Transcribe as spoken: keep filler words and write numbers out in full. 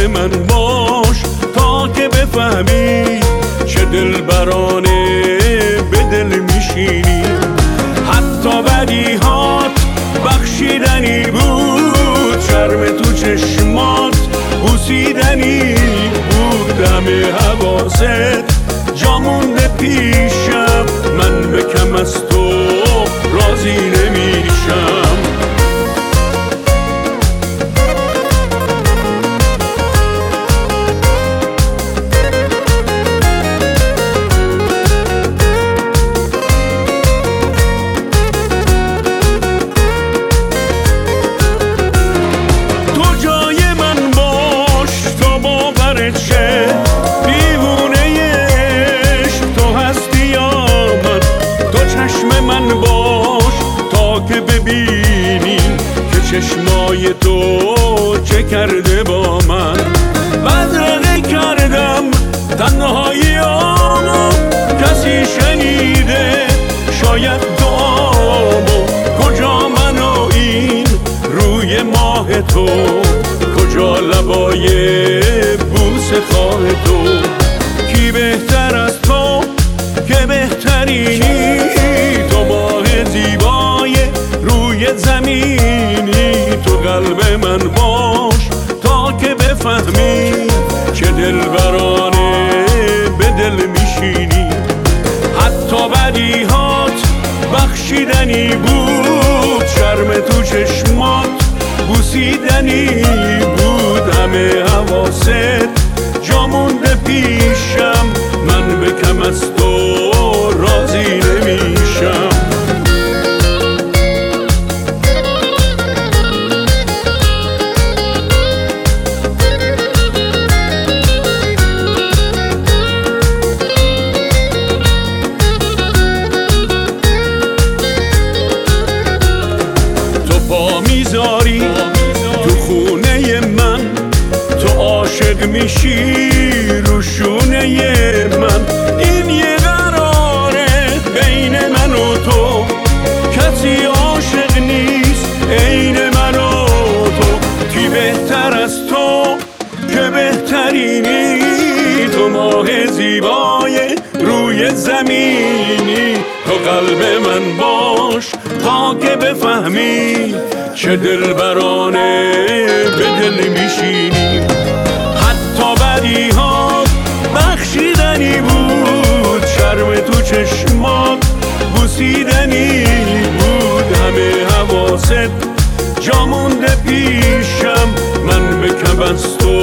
من باش تا که بفهمی چه دلبرانه به دل میشینی. حتی بدیهات بخشیدنی بود، شرم تو چشمات بوسیدنی بود، همه حواست جا مونده پیشم، من به کم از تو راضی نمیشم. ببینی که چشمای تو چه کرده با من. بدرقه کردم تنهاییامو، کسی شنیده شاید دعامو. کجا من و این روی ماه تو، کجا لبای بوسه خواه تو. کی بهتر از تو که بهترینی، تو ماه زیبای روی زمینی. تو قلب من باش تا که بفهمی چه دلبرانه به دل میشینی. حتی بدیهات بخشیدنی بود، شرم تو چشمات بوسیدنی بود، همه حواست جا مونده پیشم، من به کم از تو راضی نمیشم. میذاری تو خونه من، تو عاشق میشی رو شونه من. این یه قراره بین من و تو، کسی عاشق نیست عین من و تو. کی بهتر از تو که بهترینی، تو ماه زیبای روی زمینی. تو قلب من باش تا که بفهمی چه دلبرانه به دل میشینی. حتی بدیهات بخشیدنی بود، شرم تو چشمات بوسیدنی بود، همه حواست جا مونده پیشم، من به کم از تو